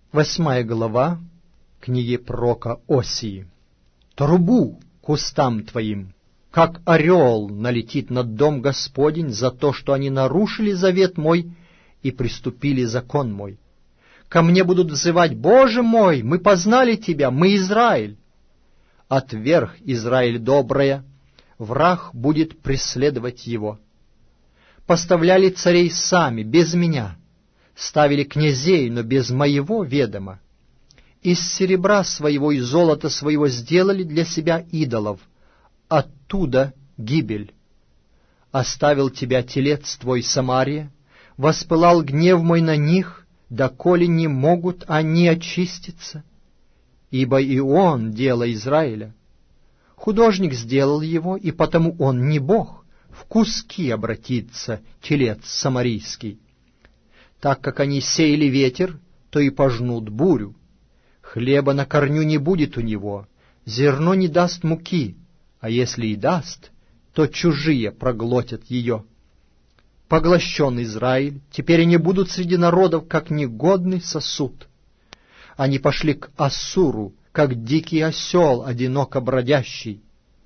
8 глава книги пророка Осии. «Трубу к устам твоим, как орел налетит над дом Господень за то, что они нарушили завет мой и приступили закон мой. Ко мне будут взывать: Боже мой, мы познали Тебя, мы Израиль. Отверг Израиль доброе, враг будет преследовать его. Поставляли царей сами, без меня, ставили князей, но без моего ведома. Из серебра своего и золота своего сделали для себя идолов, оттуда гибель. Оставил тебя телец твой, Самария, воспылал гнев мой на них, доколе не могут они очиститься. Ибо и он — дело Израиля. Художник сделал его, и потому он не Бог, в куски обратится телец самарийский. Так как они сеяли ветер, то и пожнут бурю. Хлеба на корню не будет у него, зерно не даст муки, а если и даст, то чужие проглотят ее. Поглощен Израиль, теперь они будут среди народов, как негодный сосуд. Они пошли к Ассуру, как дикий осел, одиноко бродящий.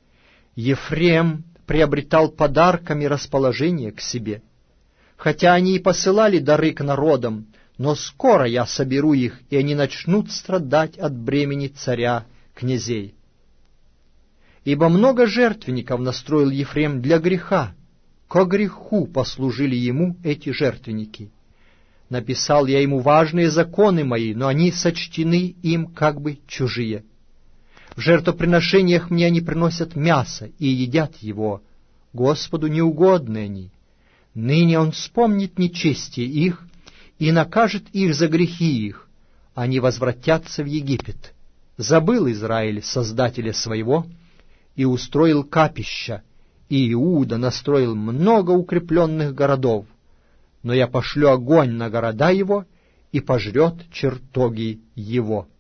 Ефрем приобретал подарками расположение к себе. Хотя они и посылали дары к народам, но скоро я соберу их, и они начнут страдать от бремени царя князей. Ибо много жертвенников настроил Ефрем для греха, ко греху послужили ему эти жертвенники. Написал я ему важные законы мои, но они сочтены им как бы чужие. В жертвоприношениях мне они приносят мясо и едят его. Господу неугодны они. Ныне он вспомнит нечестие их и накажет их за грехи их. Они возвратятся в Египет. Забыл Израиль Создателя своего и устроил капища, и Иуда настроил много укрепленных городов. Но я пошлю огонь на города его и пожрет чертоги его».